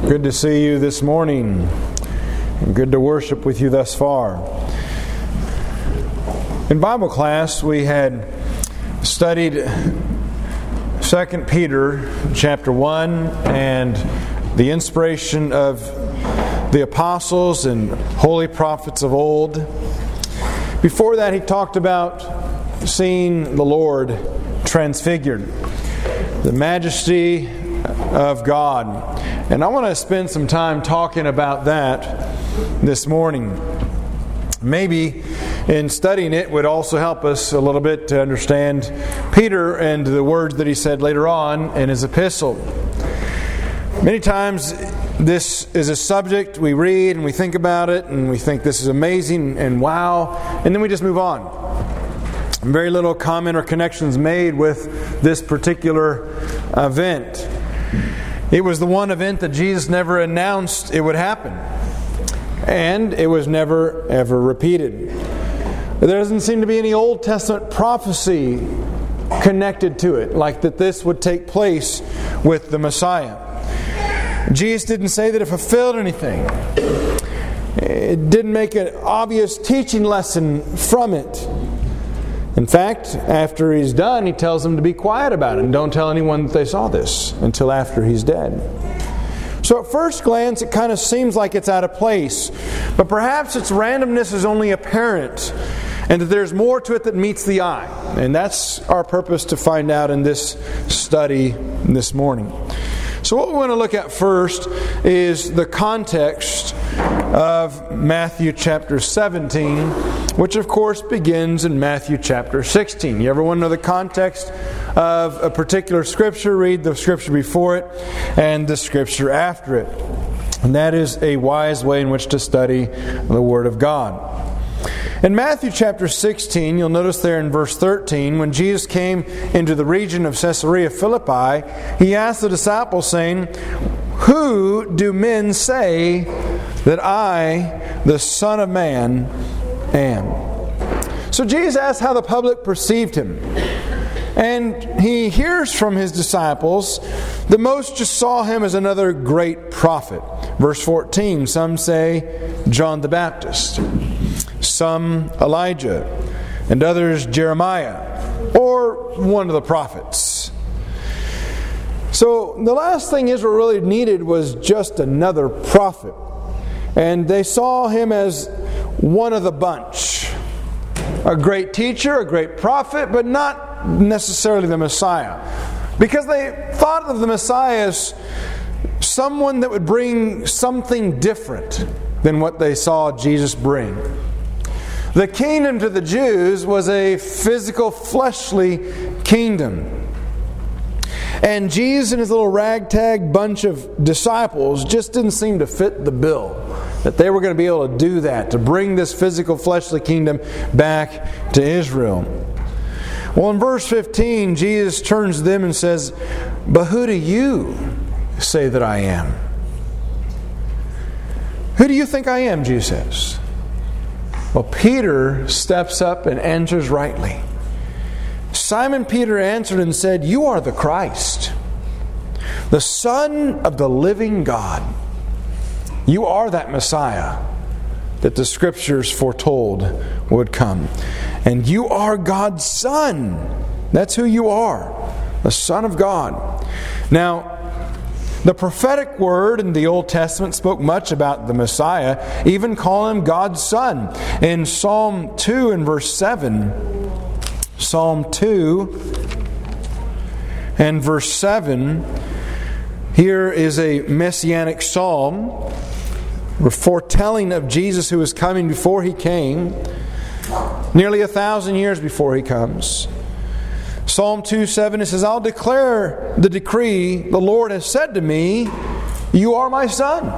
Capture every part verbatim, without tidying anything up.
Good to see you this morning. Good to worship with you thus far. In Bible class, we had studied Second Peter chapter one and the inspiration of the apostles and holy prophets of old. Before that, he talked about seeing the Lord transfigured, the majesty of God. And I want to spend some time talking about that this morning. Maybe in studying it would also help us a little bit to understand Peter and the words that he said later on in his epistle. Many times this is a subject we read and we think about it and we think this is amazing and wow, and then we just move on. Very little comment or connections made with this particular event. It was the one event that Jesus never announced it would happen. And it was never, ever repeated. There doesn't seem to be any Old Testament prophecy connected to it, like that this would take place with the Messiah. Jesus didn't say that it fulfilled anything. It didn't make an obvious teaching lesson from it. In fact, after he's done, he tells them to be quiet about it and don't tell anyone that they saw this until after he's dead. So at first glance, it kind of seems like it's out of place. But perhaps its randomness is only apparent and that there's more to it that meets the eye. And that's our purpose to find out in this study this morning. So what we want to look at first is the context of Matthew chapter seventeen, which of course begins in Matthew chapter sixteen. You ever want to know the context of a particular scripture? Read the scripture before it and the scripture after it. And that is a wise way in which to study the Word of God. In Matthew chapter sixteen, you'll notice there in verse thirteen, when Jesus came into the region of Caesarea Philippi, He asked the disciples, saying, "Who do men say that I, the Son of Man, am?" So Jesus asked how the public perceived Him. And He hears from His disciples, the most just saw Him as another great prophet. Verse fourteen, some say John the Baptist, some Elijah, and others Jeremiah, or one of the prophets. So the last thing Israel really needed was just another prophet. And they saw Him as one of the bunch. A great teacher, a great prophet, but not necessarily the Messiah. Because they thought of the Messiah as someone that would bring something different than what they saw Jesus bring. The kingdom to the Jews was a physical, fleshly kingdom. And Jesus and his little ragtag bunch of disciples just didn't seem to fit the bill. That they were going to be able to do that, to bring this physical, fleshly kingdom back to Israel. Well, in verse fifteen, Jesus turns to them and says, "But who do you say that I am?" Who do you think I am, Jesus says. Well, Peter steps up and answers rightly. Simon Peter answered and said, "You are the Christ, the Son of the living God. You are that Messiah that the Scriptures foretold would come. And you are God's Son." That's who you are, the Son of God. Now, the prophetic word in the Old Testament spoke much about the Messiah, even calling Him God's Son. In Psalm two and verse seven, Psalm two and verse seven, here is a messianic psalm, foretelling of Jesus who is coming before He came, nearly a thousand years before He comes. Psalm two seven, it says, "I'll declare the decree, the Lord has said to me, you are my Son.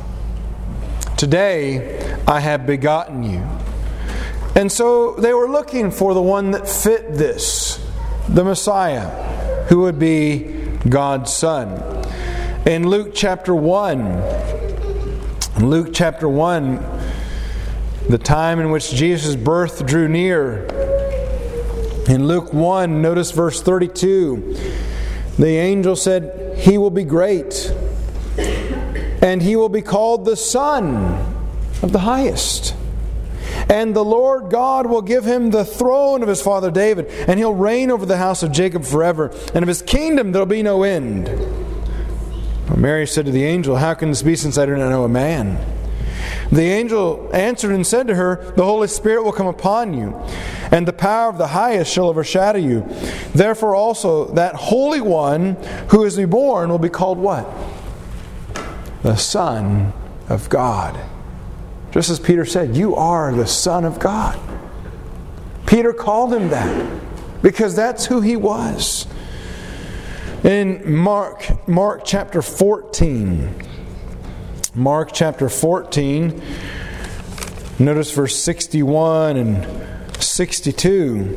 Today I have begotten you." And so they were looking for the one that fit this, the Messiah, who would be God's Son. In Luke chapter one, Luke chapter one, the time in which Jesus' birth drew near, in Luke one, notice verse thirty-two. The angel said, "He will be great and he will be called the Son of the Highest. And the Lord God will give him the throne of his father David, and he'll reign over the house of Jacob forever, and of his kingdom there will be no end." Mary said to the angel, "How can this be, since I do not know a man?" The angel answered and said to her, "The Holy Spirit will come upon you, and the power of the Highest shall overshadow you. Therefore also that Holy One who is to be born will be called" what? The Son of God. Just as Peter said, "You are the Son of God." Peter called him that because that's who he was. In Mark, Mark chapter fourteen, Mark chapter fourteen, notice verse sixty-one and sixty-two.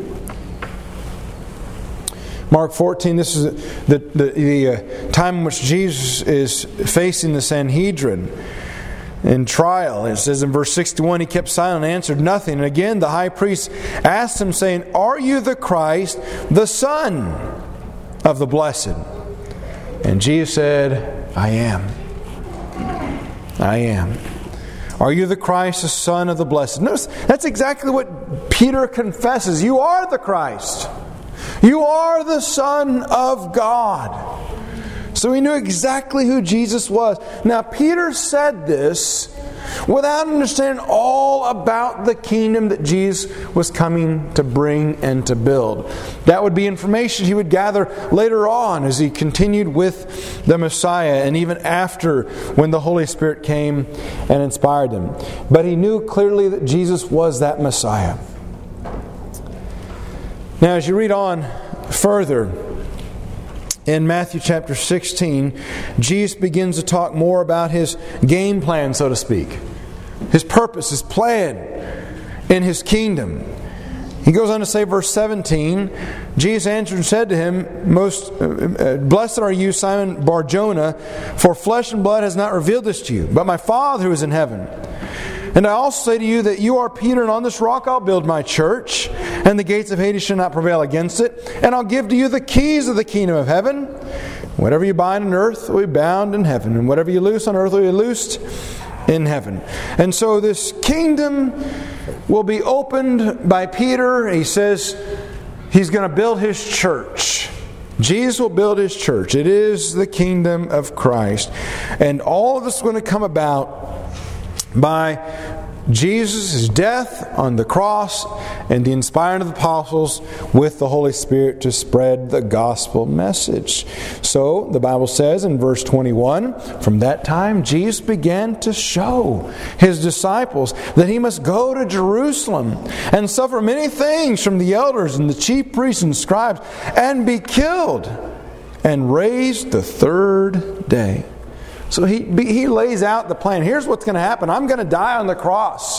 Mark fourteen, this is the, the, the uh, time in which Jesus is facing the Sanhedrin in trial. It says in verse sixty-one, he kept silent and answered nothing. And again the high priest asked him, saying, "Are you the Christ, the Son of the Blessed?" And Jesus said, "I am. I am." Are you the Christ, the Son of the Blessed? Notice, that's exactly what Peter confesses. You are the Christ. You are the Son of God. So he knew exactly who Jesus was. Now, Peter said this without understanding all about the kingdom that Jesus was coming to bring and to build. That would be information he would gather later on as he continued with the Messiah, and even after, when the Holy Spirit came and inspired him. But he knew clearly that Jesus was that Messiah. Now, as you read on further, in Matthew chapter sixteen, Jesus begins to talk more about His game plan, so to speak. His purpose, His plan in His kingdom. He goes on to say, verse seventeen, Jesus answered and said to him, "Most uh, blessed are you, Simon Bar-Jonah, for flesh and blood has not revealed this to you, but my Father who is in heaven. And I also say to you that you are Peter, and on this rock I'll build my church, and the gates of Hades shall not prevail against it. And I'll give to you the keys of the kingdom of heaven. Whatever you bind on earth will be bound in heaven, and whatever you loose on earth will be loosed in heaven." And so this kingdom will be opened by Peter. He says he's going to build his church. Jesus will build His church. It is the kingdom of Christ. And all of this is going to come about by Jesus' death on the cross and the inspiring of the apostles with the Holy Spirit to spread the gospel message. So the Bible says in verse twenty-one, from that time Jesus began to show His disciples that He must go to Jerusalem and suffer many things from the elders and the chief priests and scribes, and be killed and raised the third day. So he, he lays out the plan. Here's what's going to happen. I'm going to die on the cross.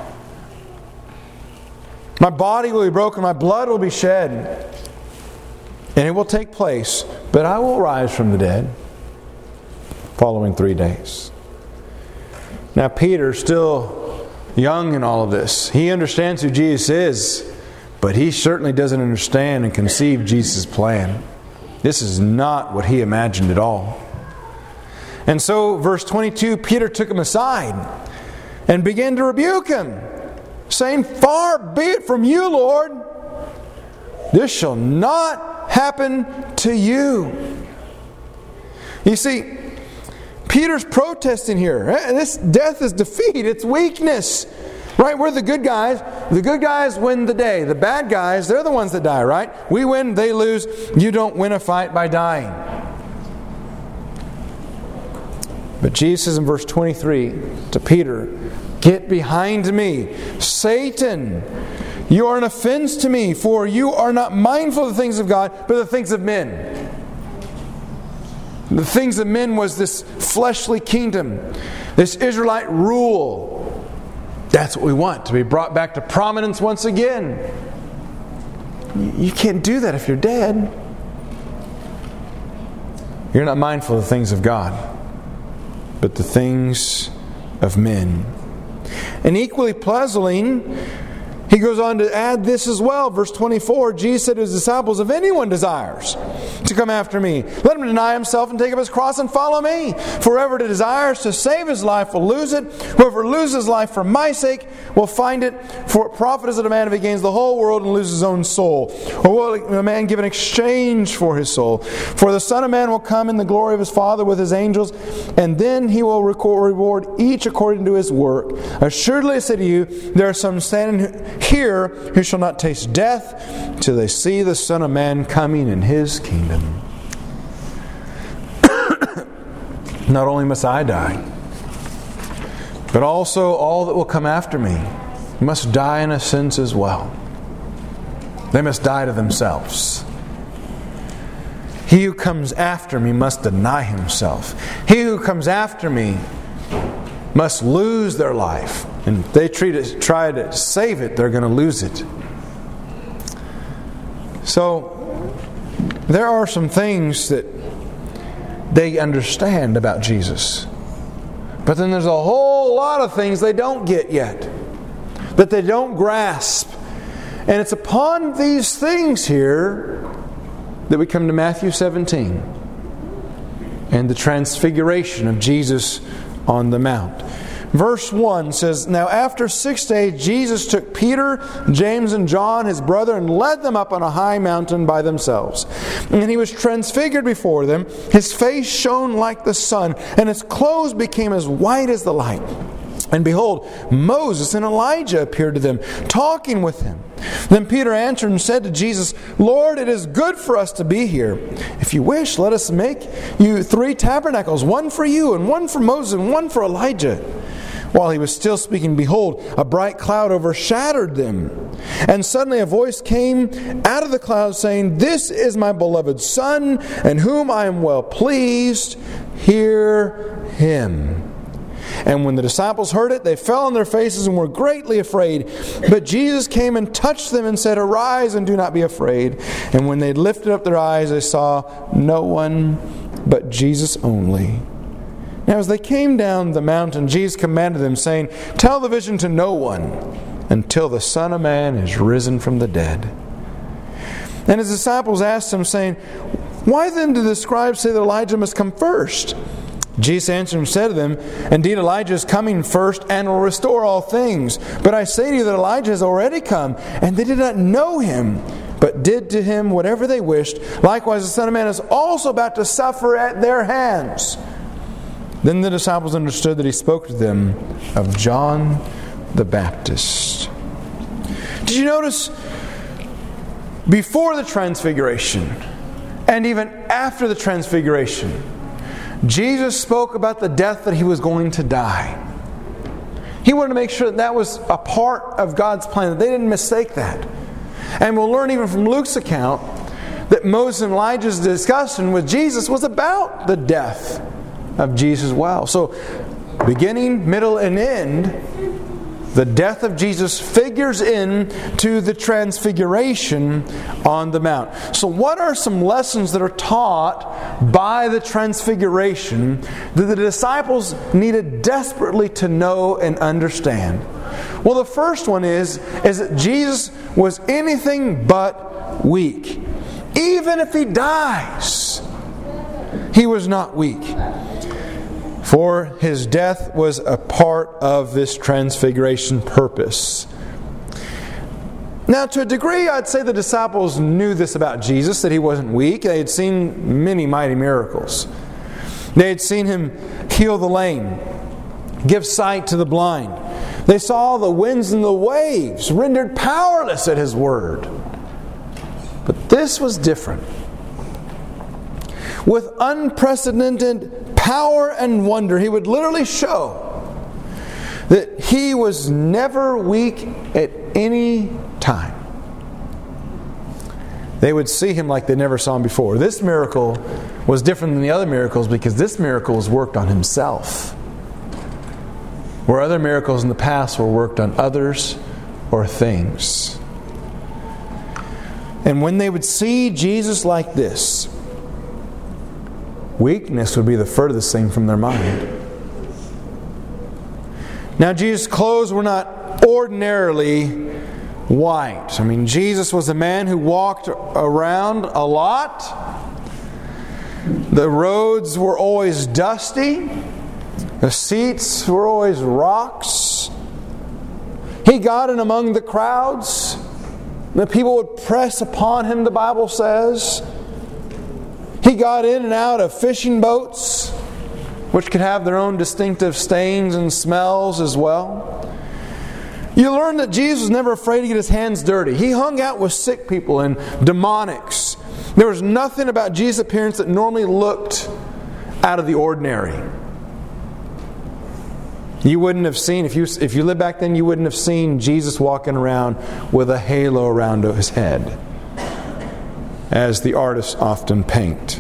My body will be broken. My blood will be shed. And it will take place. But I will rise from the dead following three days. Now Peter's still young in all of this. He understands who Jesus is. But he certainly doesn't understand and conceive Jesus' plan. This is not what he imagined at all. And so, verse twenty-two, Peter took him aside and began to rebuke him, saying, "Far be it from you, Lord. This shall not happen to you." You see, Peter's protesting here. This death is defeat. It's weakness. Right? We're the good guys. The good guys win the day. The bad guys, they're the ones that die, right? We win, they lose. You don't win a fight by dying. But Jesus says in verse twenty-three to Peter, "Get behind me, Satan. You are an offense to me, for you are not mindful of the things of God, but the things of men." The things of men was this fleshly kingdom, this Israelite rule. That's what we want, to be brought back to prominence once again. You can't do that if you're dead. You're not mindful of the things of God, but the things of men. And equally puzzling, He goes on to add this as well. Verse twenty-four, Jesus said to His disciples, if anyone desires to come after me, let him deny himself and take up his cross and follow me. For whoever desires to save his life will lose it. Whoever loses his life for my sake will find it. For what profit is it a man if he gains the whole world and loses his own soul? Or will a man give an exchange for his soul? For the Son of Man will come in the glory of His Father with His angels, and then He will reward each according to his work. Assuredly I say to you, there are some standing here who shall not taste death till they see the Son of Man coming in His kingdom. Not only must I die, but also all that will come after me must die in a sense as well. They must die to themselves. He who comes after me must deny himself. He who comes after me must lose their life. And if they treat it, try to save it, they're going to lose it. So, there are some things that they understand about Jesus. But then there's a whole lot of things they don't get yet, that they don't grasp. And it's upon these things here that we come to Matthew seventeen and the transfiguration of Jesus on the Mount. Verse one says, now after six days Jesus took Peter, James, and John, his brother, and led them up on a high mountain by themselves. And He was transfigured before them. His face shone like the sun, and His clothes became as white as the light. And behold, Moses and Elijah appeared to them, talking with Him. Then Peter answered and said to Jesus, Lord, it is good for us to be here. If you wish, let us make you three tabernacles, one for you, and one for Moses, and one for Elijah. While he was still speaking, behold, a bright cloud overshadowed them. And suddenly a voice came out of the cloud saying, This is my beloved Son, in whom I am well pleased. Hear Him. And when the disciples heard it, they fell on their faces and were greatly afraid. But Jesus came and touched them and said, Arise and do not be afraid. And when they lifted up their eyes, they saw no one but Jesus only. Now as they came down the mountain, Jesus commanded them, saying, Tell the vision to no one until the Son of Man is risen from the dead. And His disciples asked Him, saying, Why then do the scribes say that Elijah must come first? Jesus answered and said to them, Indeed, Elijah is coming first and will restore all things. But I say to you that Elijah has already come, and they did not know him, but did to him whatever they wished. Likewise, the Son of Man is also about to suffer at their hands. Then the disciples understood that He spoke to them of John the Baptist. Did you notice before the transfiguration and even after the transfiguration, Jesus spoke about the death that He was going to die. He wanted to make sure that that was a part of God's plan, that they didn't mistake that. And we'll learn even from Luke's account that Moses and Elijah's discussion with Jesus was about the death of Jesus as well. So, beginning, middle, and end, the death of Jesus figures in to the transfiguration on the Mount. So what are some lessons that are taught by the transfiguration that the disciples needed desperately to know and understand? Well, the first one is, is that Jesus was anything but weak. Even if He dies, He was not weak. For His death was a part of this transfiguration purpose. Now, to a degree, I'd say the disciples knew this about Jesus, that He wasn't weak. They had seen many mighty miracles. They had seen Him heal the lame, give sight to the blind. They saw the winds and the waves rendered powerless at His word. But this was different. With unprecedented power and wonder, He would literally show that He was never weak at any time. They would see Him like they never saw Him before. This miracle was different than the other miracles because this miracle was worked on Himself, where other miracles in the past were worked on others or things. And when they would see Jesus like this, weakness would be the furthest thing from their mind. Now, Jesus' clothes were not ordinarily white. I mean, Jesus was a man who walked around a lot. The roads were always dusty. The seats were always rocks. He got in among the crowds. The people would press upon Him, the Bible says. He got in and out of fishing boats, which could have their own distinctive stains and smells as well. You learn that Jesus was never afraid to get His hands dirty. He hung out with sick people and demonics. There was nothing about Jesus' appearance that normally looked out of the ordinary. You wouldn't have seen, if you if you lived back then, you wouldn't have seen Jesus walking around with a halo around His head, as the artists often paint.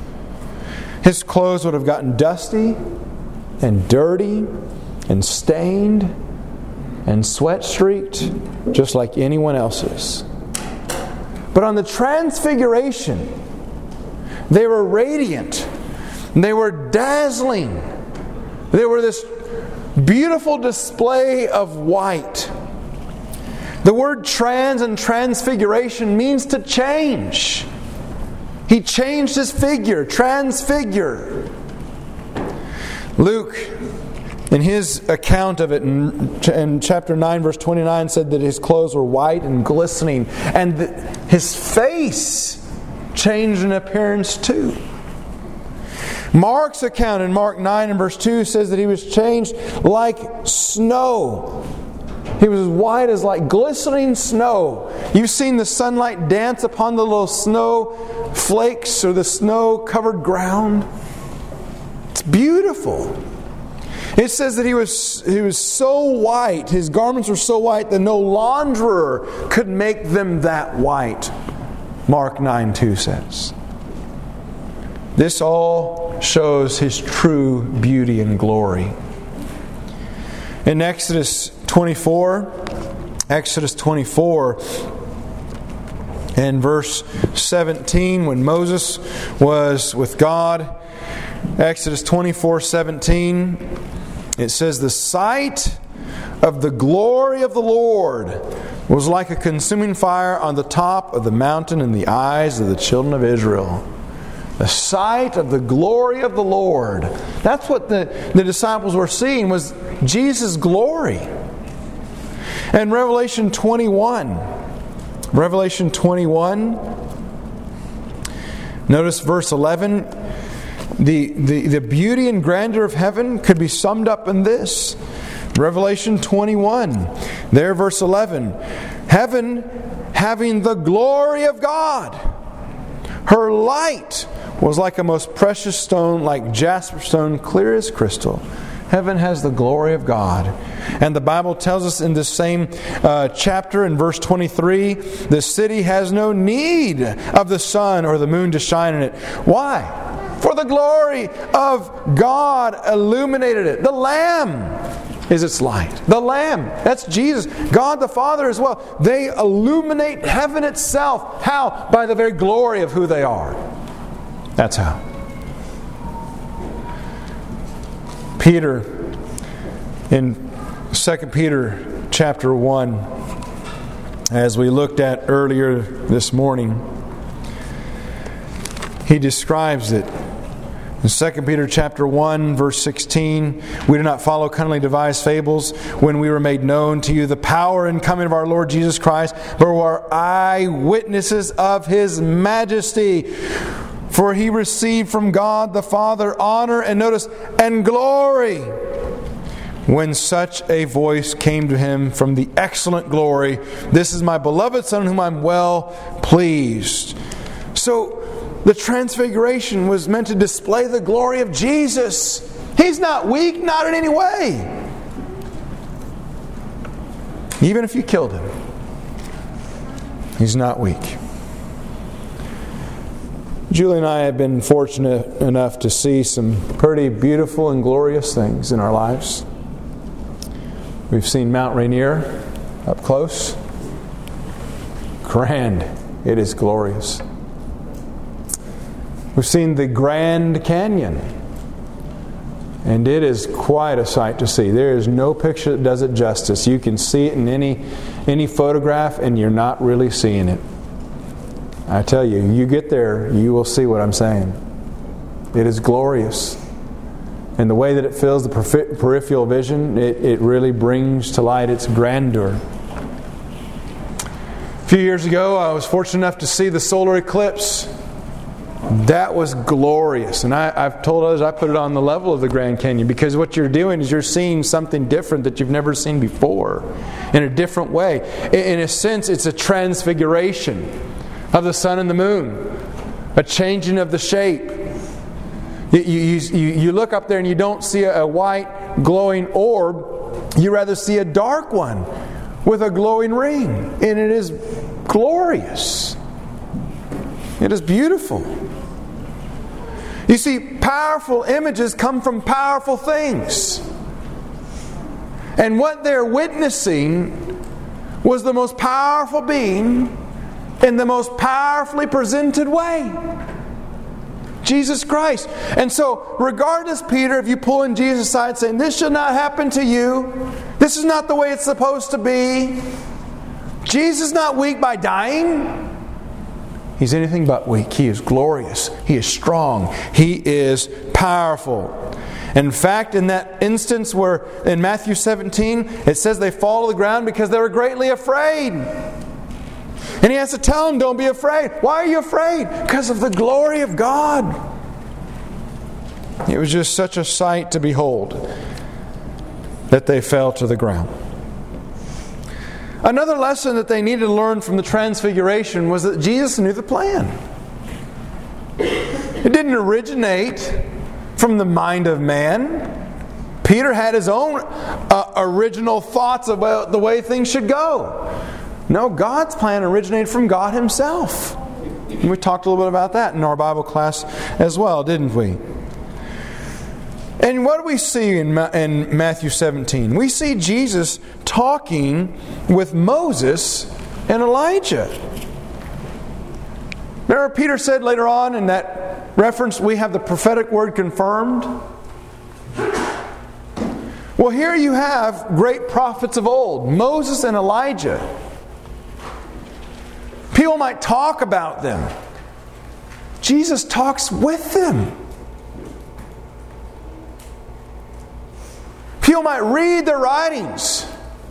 His clothes would have gotten dusty and dirty and stained and sweat-streaked, just like anyone else's. But on the Transfiguration, they were radiant. They were dazzling. They were this beautiful display of white. The word trans and transfiguration means to change. He changed His figure, transfigure. Luke, in his account of it in, in chapter nine, verse twenty-nine, said that His clothes were white and glistening, and that His face changed in appearance too. Mark's account in Mark nine and verse two says that He was changed like snow. He was as white as like glistening snow. You've seen the sunlight dance upon the little snow flakes or the snow-covered ground. It's beautiful. It says that he was he was so white, His garments were so white that no launderer could make them that white. Mark nine two says. This all shows His true beauty and glory. In Exodus twenty-four, Exodus twenty-four and verse seventeen, when Moses was with God, Exodus twenty-four seventeen, it says, "The sight of the glory of the Lord was like a consuming fire on the top of the mountain in the eyes of the children of Israel." The sight of the glory of the Lord. That's what the, the disciples were seeing, was Jesus' glory. And Revelation twenty-one. Revelation twenty-one. Notice verse eleven. The, the, the beauty and grandeur of heaven could be summed up in this. Revelation twenty-one. There, verse eleven. Heaven having the glory of God. Her light was like a most precious stone, like jasper stone, clear as crystal. Heaven has the glory of God. And the Bible tells us in this same uh, chapter in verse twenty-three, the city has no need of the sun or the moon to shine in it. Why? For the glory of God illuminated it. The Lamb is its light. The Lamb, that's Jesus. God the Father as well. They illuminate heaven itself. How? By the very glory of who they are. That's how. Peter, in Second Peter chapter one, as we looked at earlier this morning, he describes it. In Second Peter chapter one, verse sixteen, "We do not follow cunningly devised fables when we were made known to you the power and coming of our Lord Jesus Christ, but were eyewitnesses of His majesty. For He received from God the Father honor," and notice, "and glory, when such a voice came to Him from the excellent glory, 'This is my beloved Son, in whom I am well pleased.'" So, the Transfiguration was meant to display the glory of Jesus. He's not weak, not in any way. Even if you killed Him, He's not weak. Julie and I have been fortunate enough to see some pretty beautiful and glorious things in our lives. We've seen Mount Rainier up close. Grand. It is glorious. We've seen the Grand Canyon And it is quite a sight to see. There is no picture that does it justice. You can see it in any any photograph and you're not really seeing it. I tell you, you get there, you will see what I'm saying. It is glorious. And the way that it fills the peripheral vision, it, it really brings to light its grandeur. A few years ago, I was fortunate enough to see the solar eclipse. That was glorious. And I, I've told others I put it on the level of the Grand Canyon, because what you're doing is you're seeing something different that you've never seen before in a different way. In, in a sense, it's a transfiguration of the sun and the moon, a changing of the shape. You, you, you, you look up there and you don't see a, a white glowing orb, you rather see a dark one with a glowing ring. And it is glorious. It is beautiful. You see, powerful images come from powerful things. And what they're witnessing was the most powerful being in the most powerfully presented way. Jesus Christ. And so, regardless, Peter, if you pull in Jesus aside saying, this should not happen to you, this is not the way it's supposed to be, Jesus is not weak by dying. He's anything but weak. He is glorious. He is strong. He is powerful. In fact, in that instance where in Matthew seventeen, it says they fall to the ground because they were greatly afraid. And He has to tell them, don't be afraid. Why are you afraid? Because of the glory of God. It was just such a sight to behold that they fell to the ground. Another lesson that they needed to learn from the Transfiguration was that Jesus knew the plan. It didn't originate from the mind of man. Peter had his own uh, original thoughts about the way things should go. No, God's plan originated from God Himself. And we talked a little bit about that in our Bible class as well, didn't we? And what do we see in in Matthew seventeen? We see Jesus talking with Moses and Elijah. Remember, Peter said later on in that reference, we have the prophetic word confirmed. Well, here you have great prophets of old, Moses and Elijah. People might talk about them. Jesus talks with them. People might read their writings.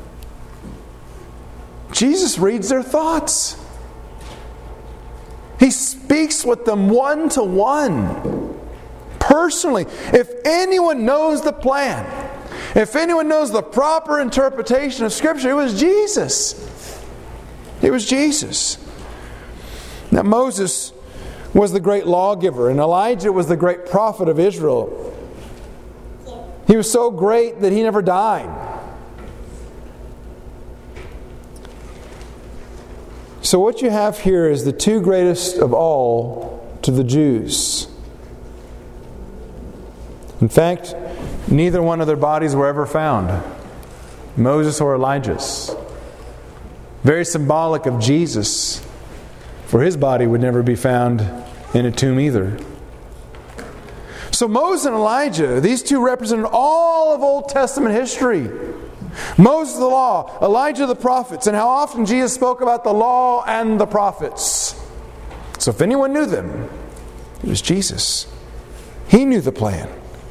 Jesus reads their thoughts. He speaks with them one to one, personally. If anyone knows the plan, if anyone knows the proper interpretation of Scripture, it was Jesus. It was Jesus. Now, Moses was the great lawgiver, and Elijah was the great prophet of Israel. He was so great that he never died. So what you have here is the two greatest of all to the Jews. In fact, neither one of their bodies were ever found, Moses or Elijah's. Very symbolic of Jesus, for His body would never be found in a tomb either. So Moses and Elijah, these two represented all of Old Testament history. Moses the law, Elijah the prophets, and how often Jesus spoke about the law and the prophets. So if anyone knew them, it was Jesus. He knew the plan.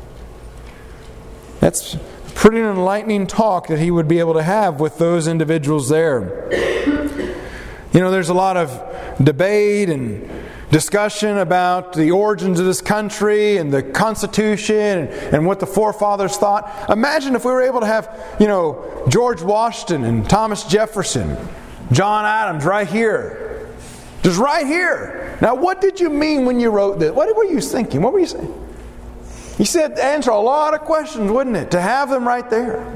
That's pretty enlightening talk that he would be able to have with those individuals there. You know, there's a lot of debate and discussion about the origins of this country and the Constitution and, and what the forefathers thought. Imagine if we were able to have, you know, George Washington and Thomas Jefferson, John Adams right here. Just right here. Now, what did you mean when you wrote this? What were you thinking? What were you saying? You said answer a lot of questions, wouldn't it? To have them right there.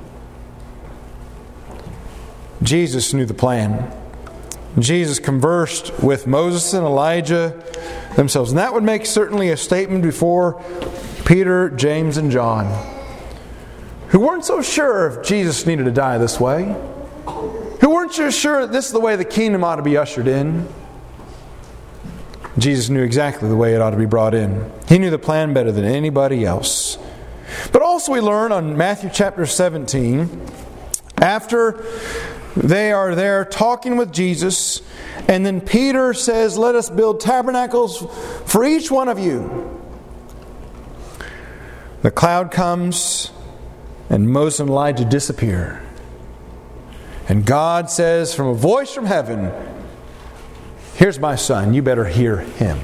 Jesus knew the plan. Jesus conversed with Moses and Elijah themselves. And that would make certainly a statement before Peter, James, and John, who weren't so sure if Jesus needed to die this way, who weren't so sure that this is the way the kingdom ought to be ushered in. Jesus knew exactly the way it ought to be brought in. He knew the plan better than anybody else. But also we learn on Matthew chapter seventeen, after they are there talking with Jesus, and then Peter says, let us build tabernacles for each one of you. The cloud comes, and Moses and Elijah disappear. And God says from a voice from heaven, here's my son, you better hear him.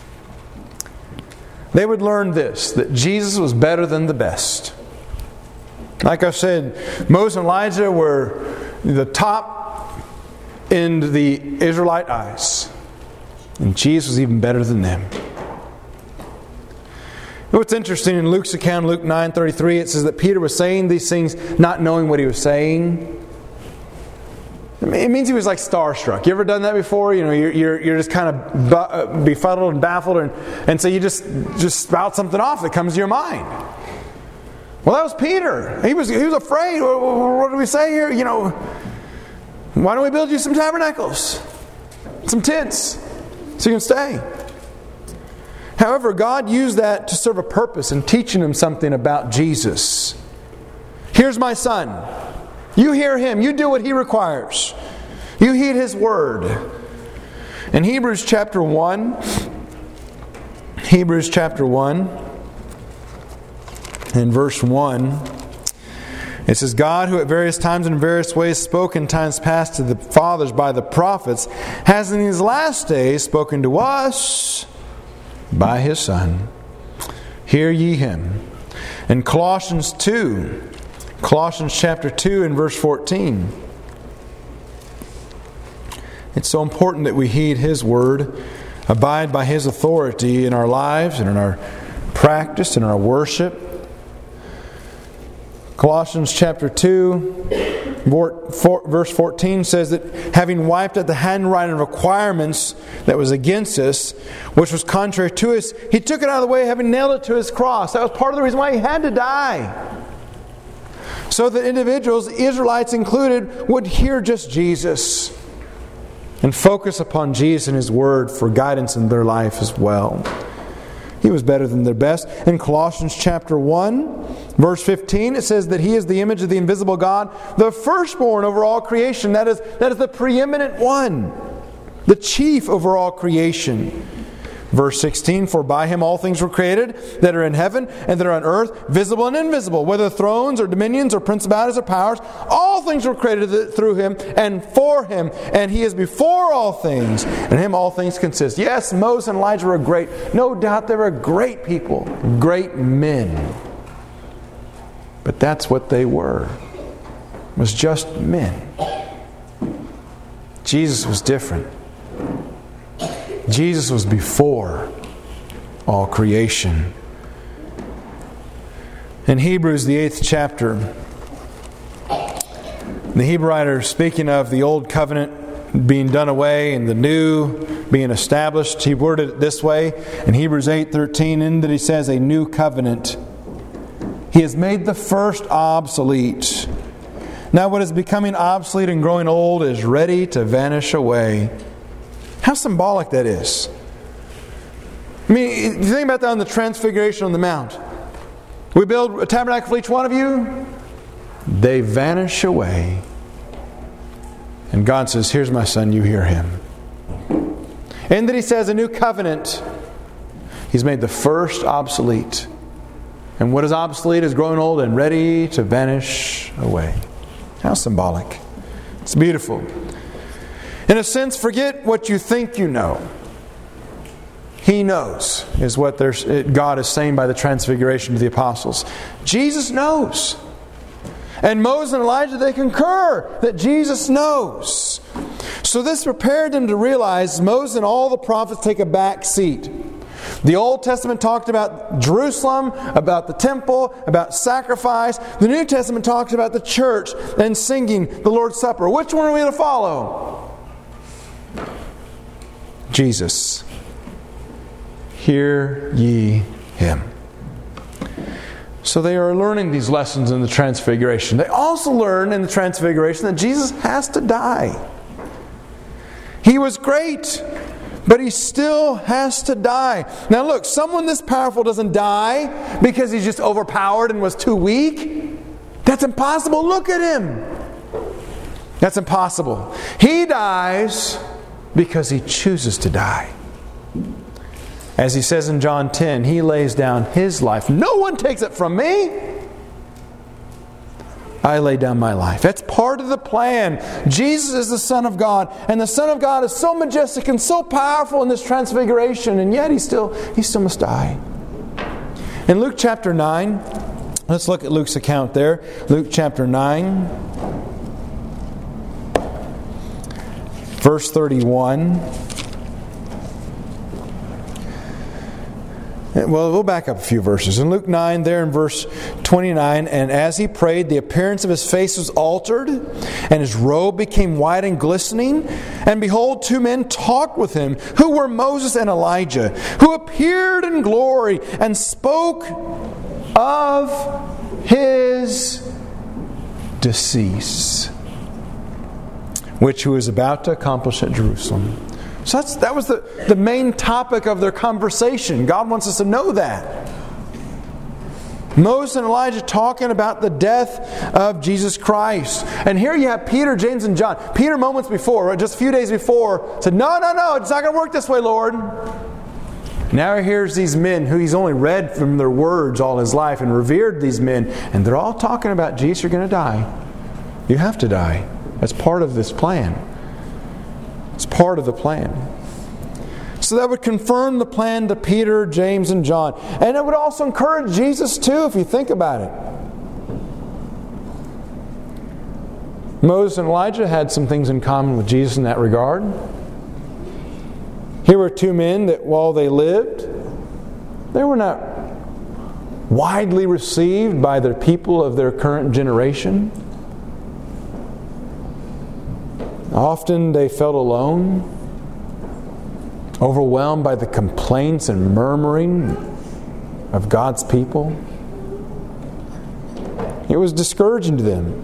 They would learn this, that Jesus was better than the best. Like I said, Moses and Elijah were the top in the Israelite eyes. And Jesus was even better than them. What's interesting in Luke's account, Luke nine thirty-three, it says that Peter was saying these things not knowing what he was saying. It means he was like starstruck. You ever done that before? You know, you're you're, you're just kind of befuddled and baffled, and, and so you just just spout something off that comes to your mind. Well, that was Peter. He was he was afraid. What do we say here? You know, why don't we build you some tabernacles, some tents, so you can stay? However, God used that to serve a purpose in teaching him something about Jesus. Here's my son. You hear him. You do what he requires. You heed his word. In Hebrews chapter one, Hebrews chapter one, in verse one, it says, God, who at various times and in various ways spoke in times past to the fathers by the prophets, has in these last days spoken to us by his Son. Hear ye him. In Colossians two, Colossians chapter two and verse fourteen. It's so important that we heed his word, abide by his authority in our lives and in our practice and our worship. Colossians chapter two, verse fourteen says that having wiped out the handwriting of requirements that was against us, which was contrary to us, he took it out of the way, having nailed it to his cross. That was part of the reason why he had to die. So that individuals, Israelites included, would hear just Jesus and focus upon Jesus and his word for guidance in their life as well. He was better than their best. In Colossians chapter one, verse fifteen, it says that he is the image of the invisible God, the firstborn over all creation. That is, that is the preeminent one, the chief over all creation. Verse sixteen, for by him all things were created that are in heaven and that are on earth, visible and invisible, whether thrones or dominions or principalities or powers, all things were created through him and for him, and he is before all things, and in him all things consist. Yes, Moses and Elijah were great. No doubt they were great people, great men. But that's what they were, was just men. Jesus was different. Jesus was before all creation. In Hebrews, the eighth chapter, the Hebrew writer, speaking of the old covenant being done away and the new being established, he worded it this way in Hebrews eight thirteen, in that he says, a new covenant. He has made the first obsolete. Now what is becoming obsolete and growing old is ready to vanish away. How symbolic that is. I mean, you think about that on the Transfiguration on the Mount. We build a tabernacle for each one of you. They vanish away. And God says, here's my son, you hear him. And then he says, a new covenant. He's made the first obsolete. And what is obsolete is growing old and ready to vanish away. How symbolic. It's beautiful. In a sense, forget what you think you know. He knows, is what God is saying by the Transfiguration to the apostles. Jesus knows. And Moses and Elijah, they concur that Jesus knows. So this prepared them to realize Moses and all the prophets take a back seat. The Old Testament talked about Jerusalem, about the temple, about sacrifice. The New Testament talks about the church and singing the Lord's Supper. Which one are we to follow? Jesus. Hear ye him. So they are learning these lessons in the Transfiguration. They also learn in the Transfiguration that Jesus has to die. He was great, But he still has to die. Now look, someone this powerful doesn't die because he's just overpowered and was too weak. That's impossible. Look at him. That's impossible. He dies because he chooses to die. As he says in John ten, he lays down his life. No one takes it from me. I lay down my life. That's part of the plan. Jesus is the Son of God, and the Son of God is so majestic and so powerful in this transfiguration, and yet he still he still must die. In Luke chapter nine, let's look at Luke's account there. Luke chapter nine, verse thirty-one. Well, we'll back up a few verses. In Luke nine, there in verse twenty-nine, and as he prayed, the appearance of his face was altered, and his robe became white and glistening. And behold, two men talked with him, who were Moses and Elijah, who appeared in glory and spoke of his decease, which he was about to accomplish at Jerusalem. So that's, that was the, the main topic of their conversation. God wants us to know that. Moses and Elijah talking about the death of Jesus Christ. And here you have Peter, James, and John. Peter, moments before, just a few days before, said, no, no, no, it's not going to work this way, Lord. Now here's these men who he's only read from their words all his life and revered these men. And they're all talking about, Jesus, you're going to die. You have to die. That's part of this plan. It's part of the plan. So that would confirm the plan to Peter, James, and John. And it would also encourage Jesus too, if you think about it. Moses and Elijah had some things in common with Jesus in that regard. Here were two men that while they lived, they were not widely received by the people of their current generation. Often they felt alone, overwhelmed by the complaints and murmuring of God's people. It was discouraging to them.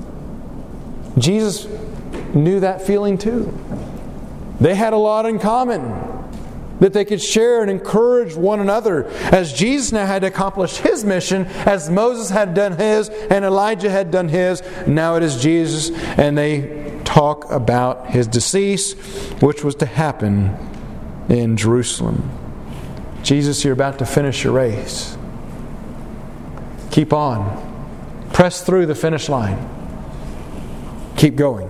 Jesus knew that feeling too. They had a lot in common that they could share and encourage one another, as Jesus now had to accomplish his mission, as Moses had done his and Elijah had done his. Now it is Jesus, and they talk about his decease, which was to happen in Jerusalem. Jesus, you're about to finish your race. Keep on. Press through the finish line. Keep going.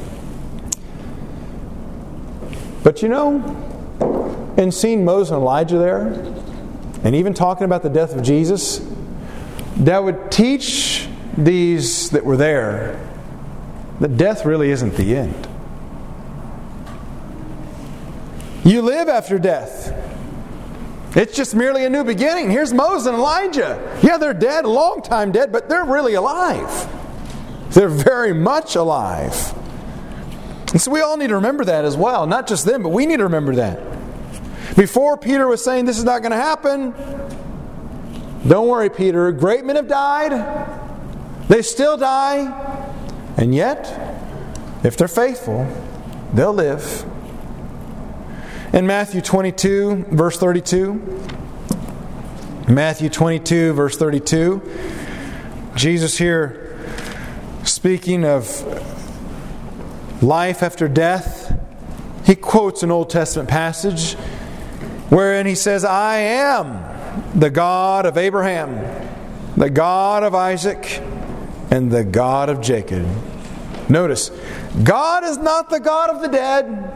But you know, in seeing Moses and Elijah there, and even talking about the death of Jesus, that would teach these that were there that death really isn't the end. You live after death. It's just merely a new beginning. Here's Moses and Elijah. Yeah, they're dead, a long time dead, but they're really alive. They're very much alive. And so we all need to remember that as well. Not just them, but we need to remember that. Before Peter was saying this is not going to happen, don't worry, Peter. Great men have died. They still die. And yet, if they're faithful, they'll live. In Matthew twenty-two, verse thirty-two, Matthew twenty-two, verse thirty-two, Jesus here speaking of life after death, he quotes an Old Testament passage wherein he says, I am the God of Abraham, the God of Isaac, and the God of Jacob. Notice, God is not the God of the dead,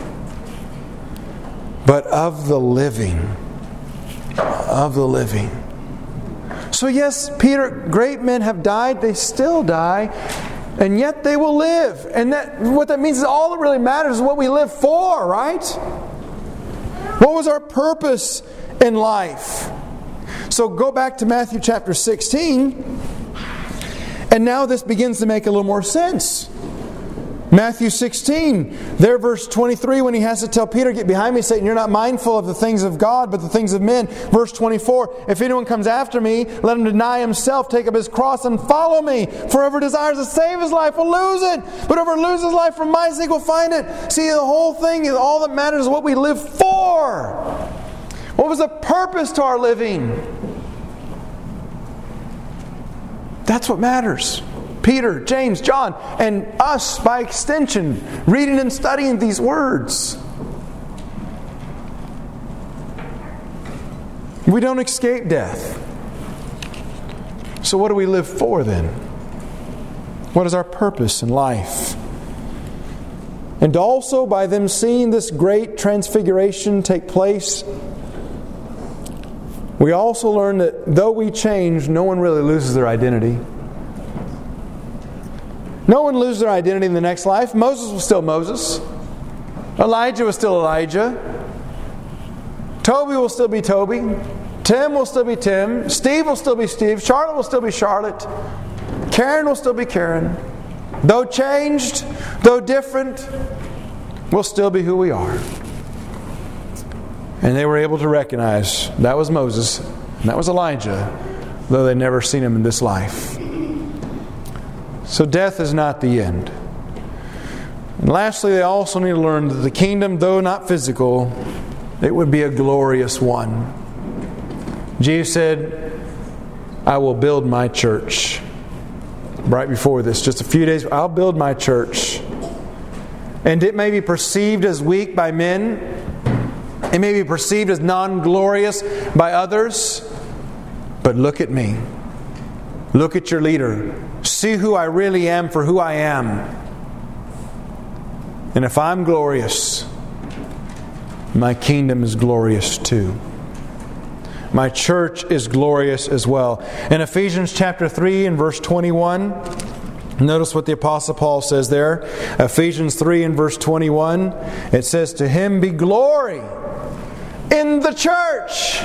but of the living. Of the living. So yes, Peter, great men have died, they still die, and yet they will live. And that what that means is all that really matters is what we live for, right? What was our purpose in life? So go back to Matthew chapter sixteen, and now this begins to make a little more sense. Matthew sixteen, there verse twenty-three, when He has to tell Peter, "Get behind me, Satan, you're not mindful of the things of God, but the things of men." Verse twenty-four, "If anyone comes after me, let him deny himself, take up his cross, and follow me. For whoever desires to save his life will lose it, but whoever loses his life for my sake will find it." See, the whole thing, is all that matters is what we live for. What was the purpose to our living? That's what matters. Peter, James, John, and us by extension, reading and studying these words. We don't escape death. So what do we live for then? What is our purpose in life? And also by them seeing this great transfiguration take place, we also learn that though we change, no one really loses their identity. No one loses their identity in the next life. Moses was still Moses. Elijah was still Elijah. Toby will still be Toby. Tim will still be Tim. Steve will still be Steve. Charlotte will still be Charlotte. Karen will still be Karen. Though changed, though different, we'll still be who we are. And they were able to recognize that was Moses and that was Elijah, though they'd never seen him in this life. So death is not the end. And lastly, they also need to learn that the kingdom, though not physical, it would be a glorious one. Jesus said, "I will build my church." Right before this, just a few days, "I'll build my church. And it may be perceived as weak by men. It may be perceived as non-glorious by others. But look at me. Look at your leader. See who I really am for who I am. And if I'm glorious, my kingdom is glorious too. My church is glorious as well." In Ephesians chapter three and verse twenty-one, notice what the Apostle Paul says there. Ephesians three and verse twenty-one, it says, "To Him be glory in the church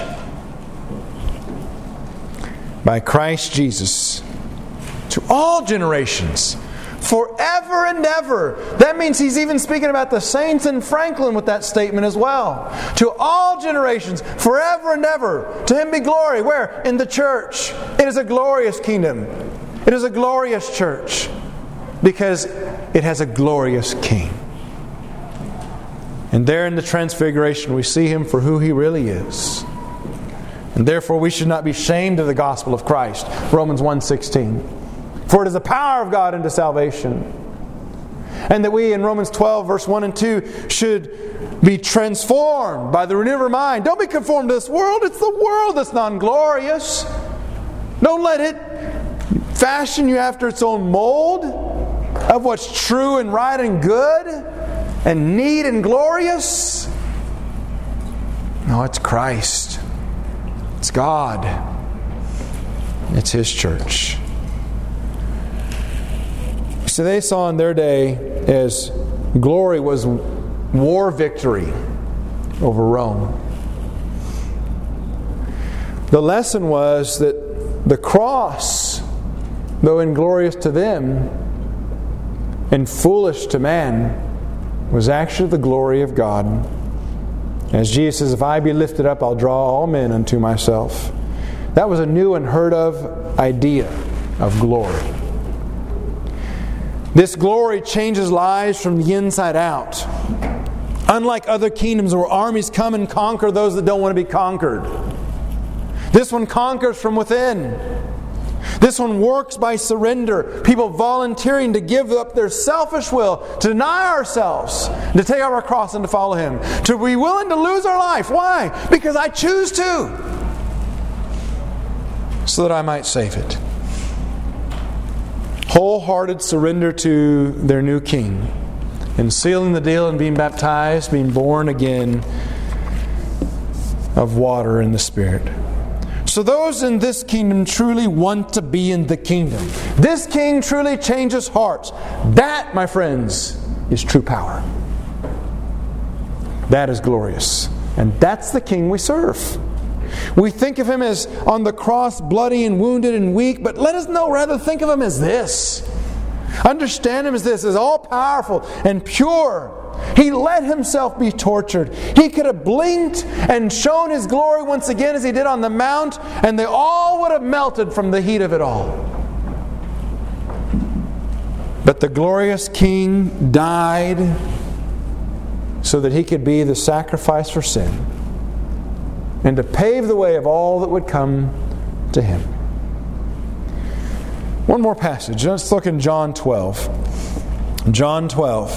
by Christ Jesus to all generations, forever and ever." That means he's even speaking about the saints in Franklin with that statement as well. To all generations, forever and ever. To Him be glory. Where? In the church. It is a glorious kingdom. It is a glorious church because it has a glorious King. And there in the Transfiguration we see Him for who He really is. And therefore we should not be ashamed of the gospel of Christ. Romans one sixteen. For it is the power of God unto salvation. And that we in Romans twelve verse one and two should be transformed by the renewal of our mind. Don't be conformed to this world. It's the world that's non-glorious. Don't let it fashion you after its own mold of what's true and right and good and neat and glorious. No, it's Christ. It's God. It's His church. So they saw in their day as glory was war victory over Rome. The lesson was that the cross, though inglorious to them and foolish to man, was actually the glory of God. As Jesus says, "If I be lifted up, I'll draw all men unto myself." That was a new and heard of idea of glory. This glory changes lives from the inside out. Unlike other kingdoms where armies come and conquer those that don't want to be conquered. This one conquers from within. This one works by surrender. People volunteering to give up their selfish will, to deny ourselves, to take up our cross and to follow Him. To be willing to lose our life. Why? Because I choose to. So that I might save it. Wholehearted surrender to their new King. And sealing the deal and being baptized, being born again of water and the Spirit. So those in this kingdom truly want to be in the kingdom. This King truly changes hearts. That, my friends, is true power. That is glorious. And that's the King we serve. We think of Him as on the cross, bloody and wounded and weak, but let us know, rather think of Him as this. Understand Him as this, as all-powerful and pure. He let Himself be tortured. He could have blinked and shown His glory once again as He did on the mount, and they all would have melted from the heat of it all. But the glorious King died so that He could be the sacrifice for sin and to pave the way of all that would come to Him. One more passage. Let's look in John twelve. John twelve.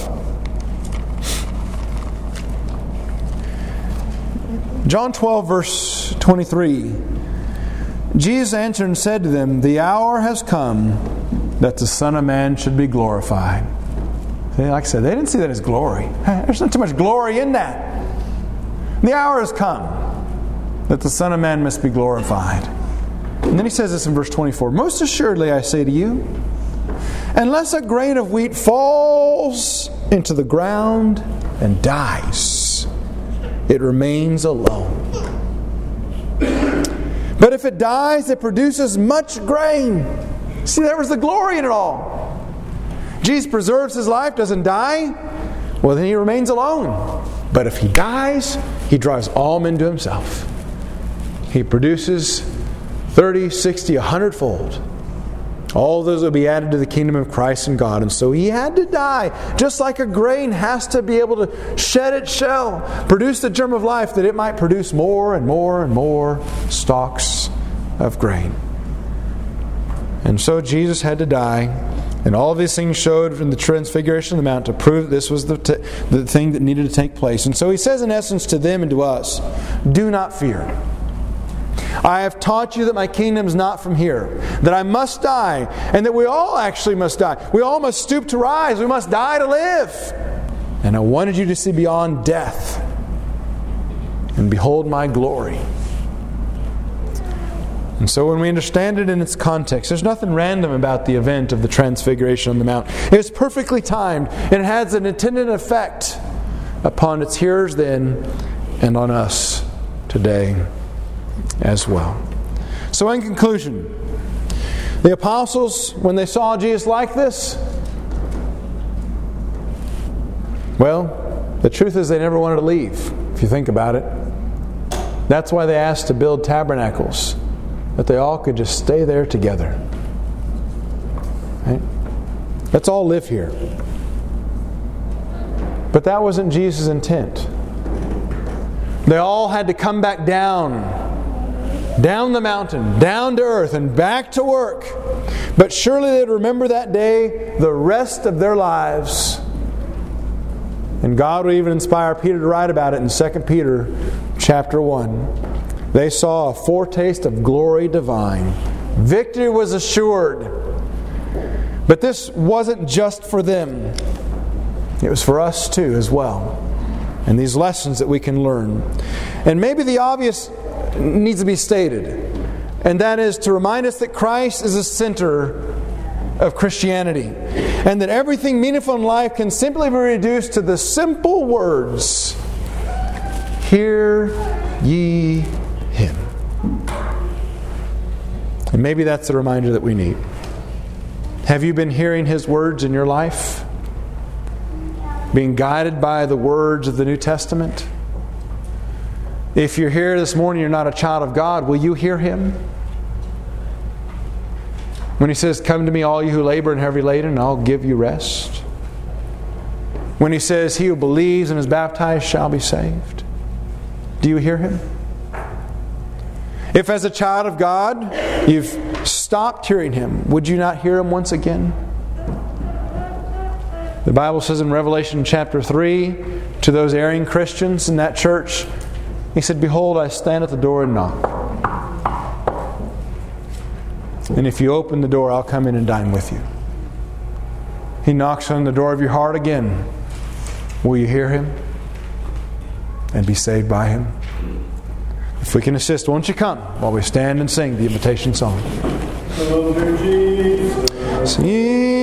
John twelve, verse twenty-three. Jesus answered and said to them, "The hour has come that the Son of Man should be glorified." See, like I said, they didn't see that as glory. There's not too much glory in that. The hour has come that the Son of Man must be glorified. And then He says this in verse twenty-four. "Most assuredly I say to you, unless a grain of wheat falls into the ground and dies, it remains alone. But if it dies, it produces much grain." See, there was the glory in it all. Jesus preserves His life, doesn't die. Well, then He remains alone. But if He dies, He draws all men to Himself. He produces thirty, sixty, a hundredfold. All those will be added to the kingdom of Christ and God. And so He had to die. Just like a grain has to be able to shed its shell, produce the germ of life, that it might produce more and more and more stalks of grain. And so Jesus had to die. And all of these things showed from the transfiguration of the mount to prove that this was the, t- the thing that needed to take place. And so He says in essence to them and to us, "Do not fear. I have taught you that my kingdom is not from here, that I must die, and that we all actually must die. We all must stoop to rise. We must die to live. And I wanted you to see beyond death and behold my glory." And so when we understand it in its context, there's nothing random about the event of the Transfiguration on the Mount. It was perfectly timed, and it has an intended effect upon its hearers then and on us today as well. So in conclusion, the apostles, when they saw Jesus like this, well, the truth is they never wanted to leave, if you think about it. That's why they asked to build tabernacles, that they all could just stay there together. Right? Let's all live here. But that wasn't Jesus' intent. They all had to come back down down the mountain, down to earth, and back to work. But surely they'd remember that day the rest of their lives. And God would even inspire Peter to write about it in Second Peter chapter one. They saw a foretaste of glory divine. Victory was assured. But this wasn't just for them. It was for us too as well. And these lessons that we can learn. And maybe the obvious needs to be stated, and that is to remind us that Christ is the center of Christianity, and that everything meaningful in life can simply be reduced to the simple words, "Hear ye Him." And maybe that's the reminder that we need. Have you been hearing His words in your life? Being guided by the words of the New Testament? If you're here this morning, you're not a child of God, will you hear Him? When He says, "Come to me, all you who labor and are heavy laden, and I'll give you rest." When He says, "He who believes and is baptized shall be saved." Do you hear Him? If as a child of God, you've stopped hearing Him, would you not hear Him once again? The Bible says in Revelation chapter three, to those erring Christians in that church, He said, "Behold, I stand at the door and knock. And if you open the door, I'll come in and dine with you." He knocks on the door of your heart again. Will you hear Him and be saved by Him? If we can assist, won't you come while we stand and sing the invitation song? Come, Jesus. Sing.